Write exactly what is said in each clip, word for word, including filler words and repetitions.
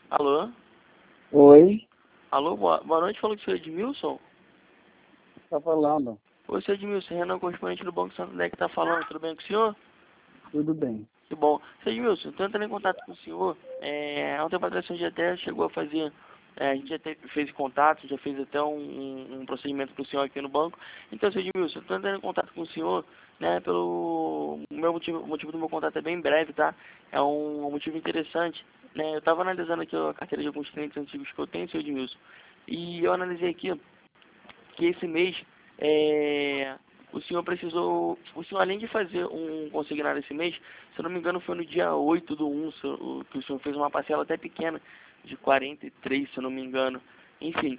Alô? Oi, Alô, boa, boa noite, falou que o senhor Edmilson? tá falando. Oi, senhor Edmilson, Renan, correspondente do Banco Santander que tá falando, tudo bem com o senhor? Tudo bem. Que bom. Senhor Edmilson, estou entrando em contato com o senhor, é, há um tempo atrás a gente até chegou a fazer, é, a gente já teve, fez contato, já fez até um, um, um procedimento para o senhor aqui no banco. Então, senhor Edmilson, estou entrando em contato com o senhor, né, pelo, o meu motivo, o motivo do meu contato é bem breve, tá? É um, um motivo interessante, né, eu estava analisando aqui a carteira de alguns clientes antigos que eu tenho, senhor Edmilson, e eu analisei aqui que esse mês é, o senhor precisou, o senhor além de fazer um consignado esse mês, se eu não me engano foi no dia oito do um, que o senhor fez uma parcela até pequena, de quarenta e três, se eu não me engano. Enfim,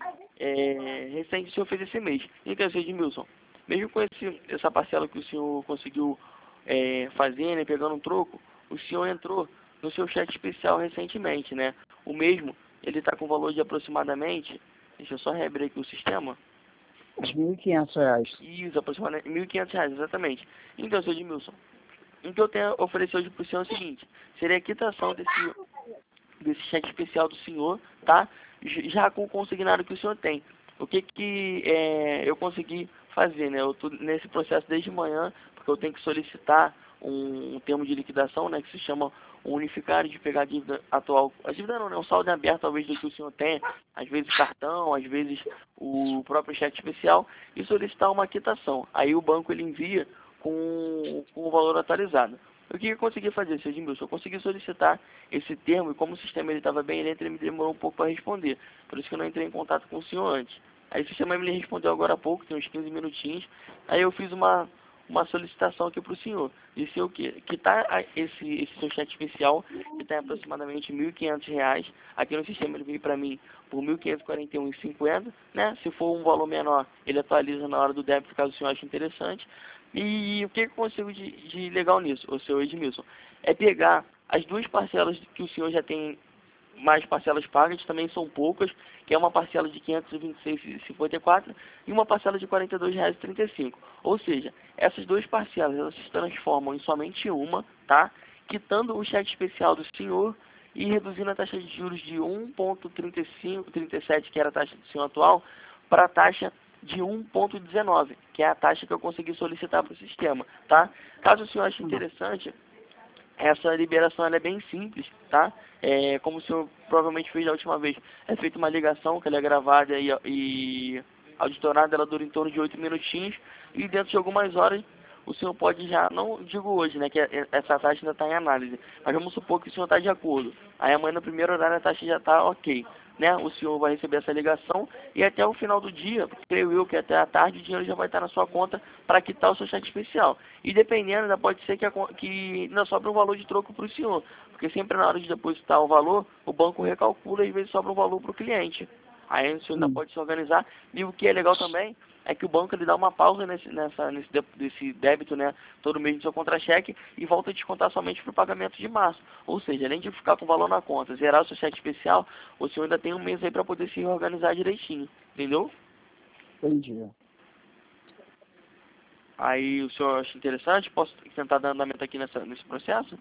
é, recente o senhor fez esse mês. Então, senhor Edmilson, mesmo com esse, essa parcela que o senhor conseguiu é, fazer, né, pegando um troco, o senhor entrou no seu cheque especial recentemente, né? O mesmo, ele está com valor de aproximadamente, deixa eu só reabrir aqui o sistema. Os mil e quinhentos reais. Isso, aproximadamente mil e quinhentos reais, exatamente. Então, seu Edmilson, o que eu tenho a oferecer hoje para o senhor é o seguinte: seria a quitação desse, desse cheque especial do senhor, tá? J- Já com o consignado que o senhor tem. O que que é, eu consegui fazer, né? Eu tô nesse processo desde manhã, porque eu tenho que solicitar um, um termo de liquidação, né? Que se chama um unificário, de pegar a dívida atual. A dívida não, né? Um saldo em aberto, talvez, do que o senhor tenha. Às vezes cartão, às vezes o próprio cheque especial. E solicitar uma quitação. Aí o banco, ele envia com, com o valor atualizado. O que eu consegui fazer, seu Edmilson? Eu consegui solicitar esse termo, e como o sistema estava bem lento, ele me demorou um pouco para responder. Por isso que eu não entrei em contato com o senhor antes. Aí o sistema me respondeu agora há pouco, tem uns quinze minutinhos. Aí eu fiz uma, uma solicitação aqui para o senhor. Disse o quê? Quitar a- esse, esse seu cheque especial, que está em aproximadamente mil e quinhentos reais. Aqui no sistema ele veio para mim por mil quinhentos e quarenta e um reais e cinquenta centavos, né? Se for um valor menor, ele atualiza na hora do débito, caso o senhor ache interessante. E o que eu consigo de, de legal nisso, o senhor Edmilson? É pegar as duas parcelas que o senhor já tem, mais parcelas pagas, também são poucas, que é uma parcela de quinhentos e vinte e seis reais e cinquenta e quatro centavos e uma parcela de quarenta e dois reais e trinta e cinco centavos. Ou seja, essas duas parcelas, elas se transformam em somente uma, tá? Quitando o cheque especial do senhor e reduzindo a taxa de juros de um vírgula trinta e cinco, trinta e sete, que era a taxa do senhor atual, para a taxa de um vírgula dezenove, que é a taxa que eu consegui solicitar para o sistema, tá? Caso o senhor ache interessante, essa liberação ela é bem simples, tá? É, como o senhor provavelmente fez da última vez, é feita uma ligação que ela é gravada e, e auditorada, ela dura em torno de oito minutinhos, e dentro de algumas horas o senhor pode já, não digo hoje, né, que essa taxa ainda está em análise, mas vamos supor que o senhor está de acordo. Aí amanhã no primeiro horário a taxa já está ok, né? O senhor vai receber essa ligação e até o final do dia, creio eu que até a tarde, o dinheiro já vai estar na sua conta para quitar o seu cheque especial. E dependendo, ainda pode ser que, a, que ainda sobra um valor de troco para o senhor, porque sempre na hora de depositar o valor, o banco recalcula e às vezes sobra um valor para o cliente. Aí o senhor ainda Hum. pode se organizar. E o que é legal também é que o banco ele dá uma pausa nesse, nessa, nesse desse débito, né, todo mês do seu contra-cheque e volta a descontar somente para o pagamento de março. Ou seja, além de ficar com o valor na conta, zerar o seu cheque especial, o senhor ainda tem um mês aí para poder se organizar direitinho. Entendeu? Entendi. Aí o senhor acha interessante? Posso tentar dar andamento aqui nessa, nesse processo?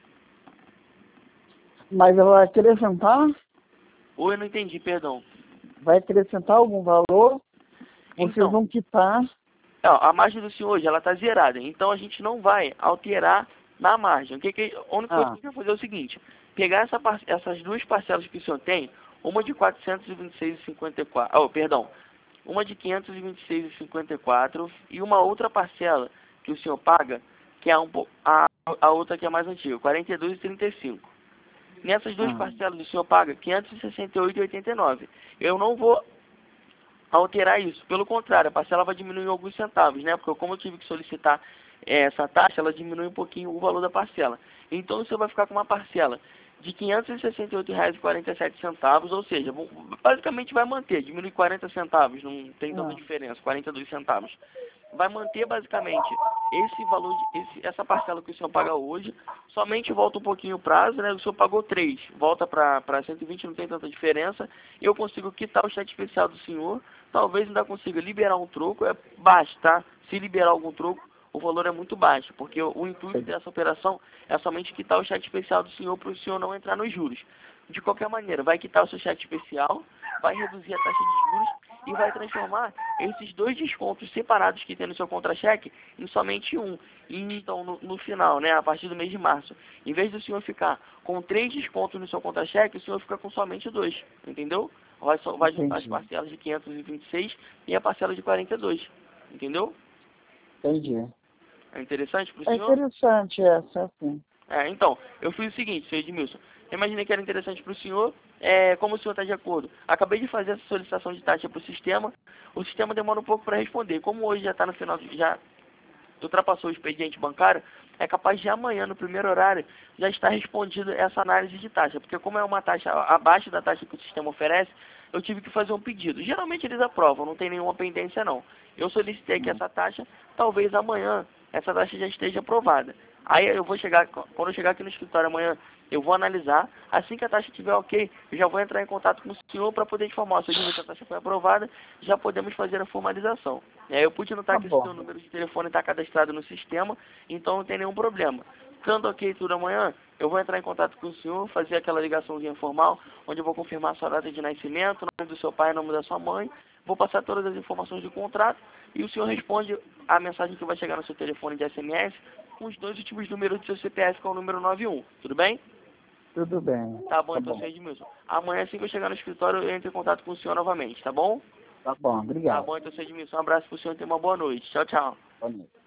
Mas ela vai acrescentar? Ou eu não entendi, perdão. Vai acrescentar algum valor? Vocês Então, vão quitar? ó, a margem do senhor hoje ela está zerada, então a gente não vai alterar na margem. O que que, a única coisa que Ah, a gente vai fazer é o seguinte: pegar essa, par- essas duas parcelas que o senhor tem, uma de quatrocentos e vinte e seis reais e cinquenta e quatro, oh, perdão, uma de quinhentos e vinte e seis reais e cinquenta e quatro e uma outra parcela que o senhor paga, que é um, po- a, a outra que é mais antiga, quarenta e dois reais e trinta e cinco. Nessas duas ah, parcelas o senhor paga quinhentos e sessenta e oito reais e oitenta e nove. Eu não vou alterar isso. Pelo contrário, a parcela vai diminuir alguns centavos, né? Porque como eu tive que solicitar eh, essa taxa, ela diminui um pouquinho o valor da parcela. Então você vai ficar com uma parcela de quinhentos e sessenta e oito reais e quarenta e sete centavos, ou seja, bom, basicamente vai manter, diminui quarenta centavos, não tem tanta ah. diferença, quarenta e dois centavos. Vai manter basicamente esse valor, de, esse, essa parcela que o senhor paga hoje, somente volta um pouquinho o prazo, né? O senhor pagou três, volta para cento e vinte, não tem tanta diferença. Eu consigo quitar o cheque especial do senhor, talvez ainda consiga liberar um troco, é baixo, tá? Se liberar algum troco, o valor é muito baixo, porque o, o intuito dessa operação é somente quitar o cheque especial do senhor para o senhor não entrar nos juros. De qualquer maneira, vai quitar o seu cheque especial, vai reduzir a taxa de juros e vai transformar esses dois descontos separados que tem no seu contra-cheque em somente um. E então, no, no final, né, a partir do mês de março, em vez do senhor ficar com três descontos no seu contra-cheque, o senhor fica com somente dois, entendeu? Vai, só, vai juntar as parcelas de quinhentos e vinte e seis e a parcela de quarenta e dois, entendeu? Entendi. É interessante para o É senhor? interessante essa, sim. É, então, eu fiz o seguinte, senhor Edmilson. Eu imaginei que era interessante para o senhor, é, como o senhor está de acordo. Acabei de fazer essa solicitação de taxa para o sistema. O sistema demora um pouco para responder. Como hoje já está no final, de, já ultrapassou o expediente bancário, é capaz de amanhã, no primeiro horário, já estar respondida essa análise de taxa. Porque como é uma taxa abaixo da taxa que o sistema oferece, eu tive que fazer um pedido. Geralmente eles aprovam, não tem nenhuma pendência não. Eu solicitei que essa taxa, talvez amanhã, essa taxa já esteja aprovada. Aí eu vou chegar, quando eu chegar aqui no escritório amanhã, eu vou analisar. Assim que a taxa estiver ok, eu já vou entrar em contato com o senhor para poder informar. Se a taxa foi aprovada, já podemos fazer a formalização. É, eu pude notar Tá que o bom. seu número de telefone está cadastrado no sistema, então não tem nenhum problema. Estando ok tudo amanhã, eu vou entrar em contato com o senhor, fazer aquela ligaçãozinha formal, onde eu vou confirmar a sua data de nascimento, o nome do seu pai, o nome da sua mãe, vou passar todas as informações do contrato e o senhor responde a mensagem que vai chegar no seu telefone de S M S com os dois últimos números do seu C P F, que é o número nove um. Tudo bem? Tudo bem. Tá bom, Tá então, bom. senhor Edmilson. Amanhã, assim que eu chegar no escritório, eu entro em contato com o senhor novamente, tá bom? Tá bom, Tá obrigado. bom, então, senhor Edmilson. Um abraço pro senhor e tenha uma boa noite. Tchau, tchau. Boa noite.